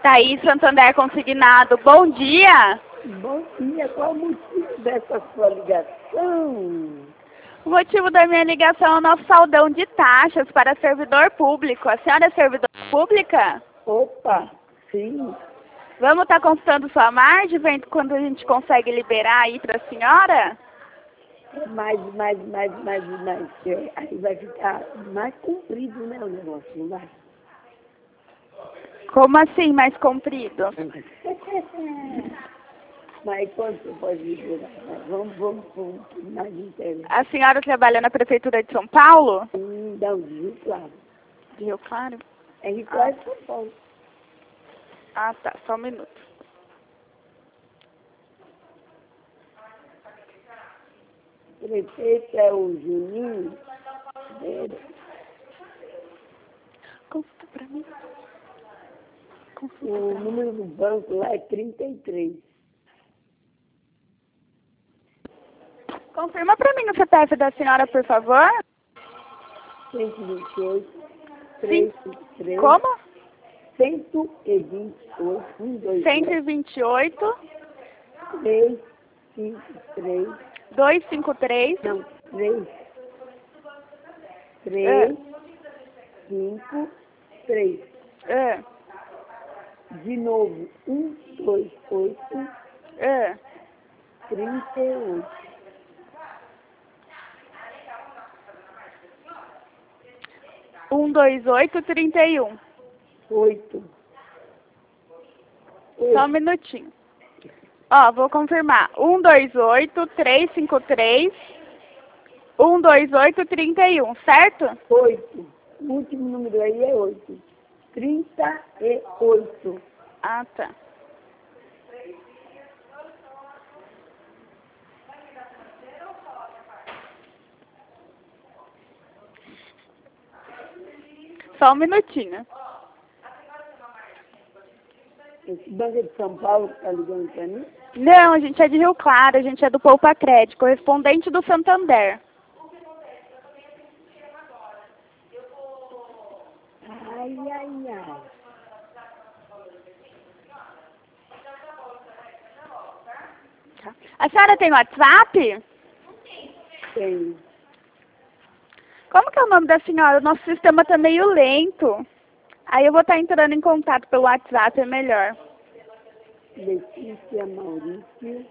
Thaís Santander Consignado, bom dia. Bom dia, qual o motivo dessa sua ligação? O motivo da minha ligação é o nosso saldão de taxas para servidor público. A senhora é servidora pública? Opa, sim. Vamos estar consultando sua margem, vendo quando a gente consegue liberar aí para a senhora? Mas, aí vai ficar mais comprido, né, o negócio, não vai? Como assim, mais comprido? Mas quanto você pode liberar? Vamos mais interno. A senhora trabalha na Prefeitura de São Paulo? Não, de Rio Claro. De Rio Claro? É Rio Claro de São Paulo. Ah, tá, só um minuto. O prefeito é o Juninho. Consulta pra mim. O número do banco lá é 33. Confirma pra mim o CPF da senhora, por favor. 128, Sim. 353. Como? 128, 128, 353. 253. Não, 3, 5, 3. De novo, 128, 38. Um, dois, oito, 31. 8. Só um minutinho. Ó, vou confirmar. 128, 353, 128, 31, certo? 8. O último número aí é 8. 38. Ah, tá. Só um minutinho. Esse banco é de São Paulo que está ligando para mim? Não, a gente é de Rio Claro, a gente é do Poupa Crédito, correspondente do Santander. Ai. A senhora tem WhatsApp? Tenho. Como que é o nome da senhora? O nosso sistema tá meio lento. Aí eu vou estar entrando em contato pelo WhatsApp, é melhor. Letícia Maurício.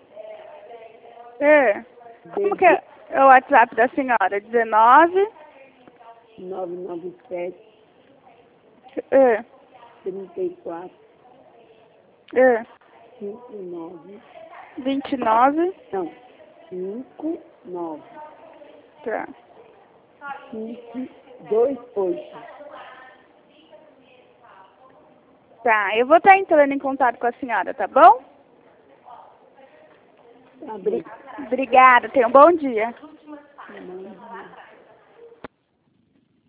Como que é o WhatsApp da senhora? 19 997 34 59. 29. Não, 59. Tá. 528. Tá, eu vou estar entrando em contato com a senhora, tá bom? Tá bem. Obrigada, tenha um bom dia.